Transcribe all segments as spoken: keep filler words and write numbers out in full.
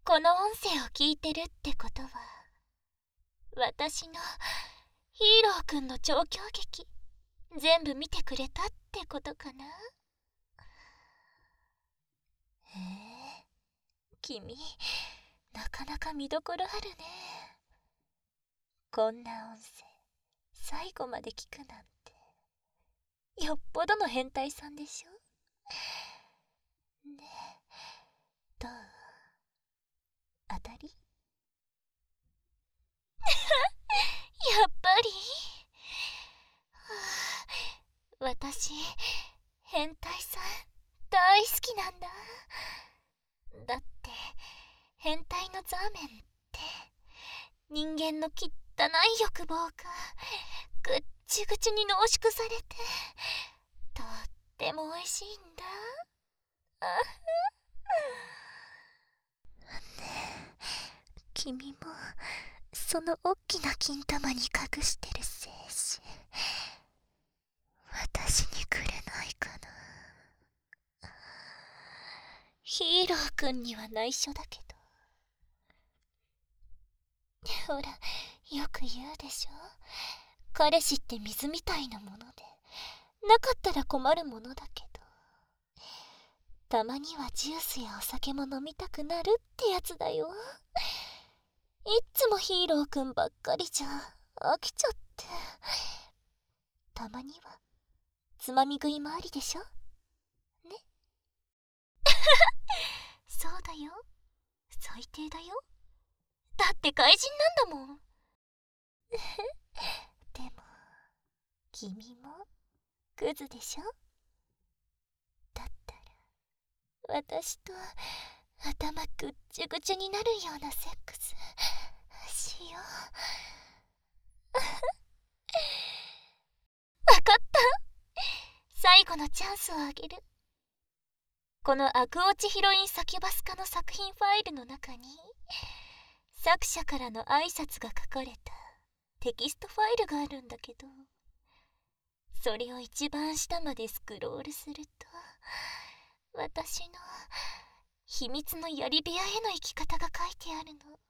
この音声を聞いてるってことは、私のヒーローくんの調教劇全部見てくれたってことかな。へえ、君なかなか見どころあるね。こんな音声最後まで聞くなんてよっぽどの変態さんでしょ。ねえ、どう？当たり？やっぱり、はあ、私変態さん大好きなんだ。だって変態のザーメンって人間の汚い欲望がぐっちぐちに濃縮されてとっても美味しいんだ。あねえ、君もそのおっきな金玉に隠してる精子私にくれないかな。ヒーローくんには内緒だけど。ほら、よく言うでしょ。彼氏って水みたいなもので、なかったら困るものだけど、たまにはジュースやお酒も飲みたくなるってやつだよ。いっつもヒーローくんばっかりじゃ飽きちゃって。たまにはつまみ食いもありでしょね。そうだよ、最低だよ。だって怪人なんだもん。でも君もクズでしょ。だったら私と頭ぐっちゅぐちゅになるようなセックスしよう。わかった、最後のチャンスをあげる。この悪落ちヒロインサキュバスカの作品ファイルの中に作者からの挨拶が書かれたテキストファイルがあるんだけど、それを一番下までスクロールすると私の秘密の槍部屋への生き方が書いてあるの。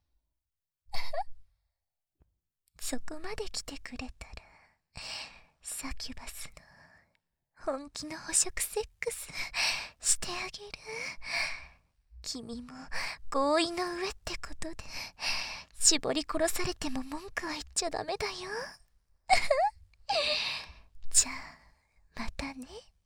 そこまで来てくれたらサキュバスの本気の捕食セックスしてあげる。君も合意の上ってことで絞り殺されても文句は言っちゃダメだよ。じゃあまたね。